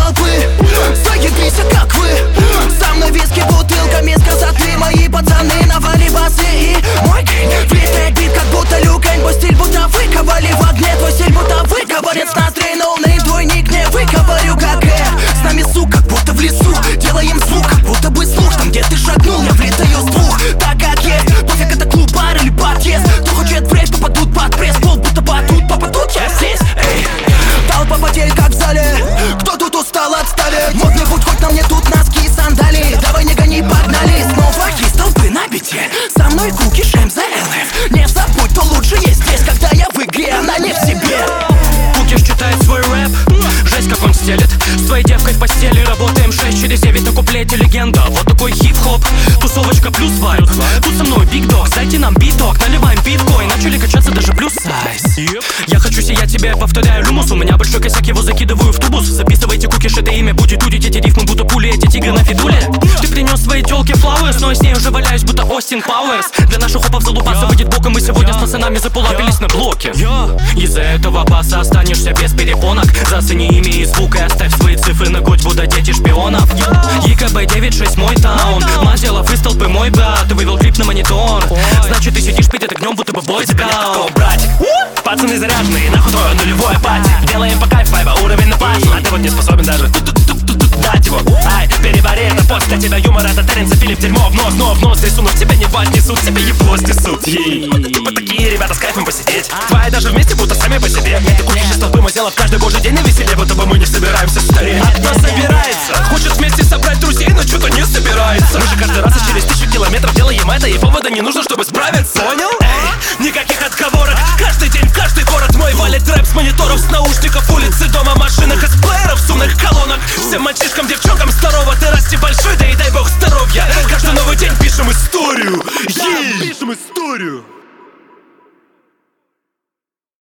толпы. Заебись, как вы. Со мной виски бутылками сказали мои пацаны. Навали басы и мой гейн влетает бит, как будто люкань. Мой стиль будто выковали в огне, твой стиль будто выковырен с ноздрей. Ноунейм, твой ник не выковырю, как с нами сук, как будто в лесу. Делаем звук, как будто бы слух. Там, где ты шагнул, я влетаю с двух. Так как есть, пофиг, это клуб, бар или подъезд. Кто хочет в рейв, попадут под пресс. Пол будто батут, попадут, я здесь. Эй, толпа потерь, как в зале. Кто тут устал отставить? Модный путь, хоть на мне тут носки и сандалии. Давай не гони, погнали. Снова из толпы на бите. Со мной куки, шейм за ЛФ. Не забудь, кто лучше есть здесь, когда я в игре, она не в себе. Кукиш читает свой рэп, жесть как он стелет. С твоей девкой в постели работаем 6 через 9 на куплете легенда. Вот такой хип-хоп, тусовочка плюс вайб. Тут со мной биг дог, дайте нам биток. Наливаем биткоин, начали качаться даже плюс сайз. Я хочу сиять тебе, повторяю люмус. У меня большой косяк, его закидываю в тубус. Записывайте кукиш, это имя будет дудить. Эти рифмы будто пули, эти тигры на фидуле. Ты принес своей тёлке flowers, но я с ней уже валяюсь, будто Остин Пауэрс. Для наших хопов залупаться выйдет боком. Мы сегодня с пацанами заполапились на блоке. Из-за этого баса останешься без перепонок. Зацени имя и звук и оставь свои цифры на грудь, будто дети шпионов. ЕКБ 96 мой таун. Мазелов из толпы мой брат. Ты вывел клип на монитор. Значит ты сидишь перед огнем, будто бы бойскаут. Братик, пацаны заряженные, нахуй твой нулевой пати. Делаем по кайф, вайба, уровень на платье. А ты вот не способен даже дать его. Ай, перевари это пост, для тебя юмор это Теренс и Филипп. Дерьмо в нос рисунок тебе не поднесут, тебе ебло снесут. Вот такие ребята с кайфом посидеть. Твои даже вместе будто сами по себе. Это кукиш из толпы мы сделав каждый божий день на веселе, будто бы мы не собираемся стареть. А кто собирается? Хочет вместе собрать друзей, но что-то не собирается. Мы же каждый раз через 1000 километров делаем это, и повода не нужно, чтобы справиться. Понял? Эй, никаких отговорок. Каждый день в каждый город мой валит рэп с мониторов, с наушников, улицы, дома, машинах, из плееров, с умных колонок. Всем мальчишкам, девчонкам здорово, ты расти большой, да и дай бог здоровья. Каждый новый день пишем историю. Пишем историю.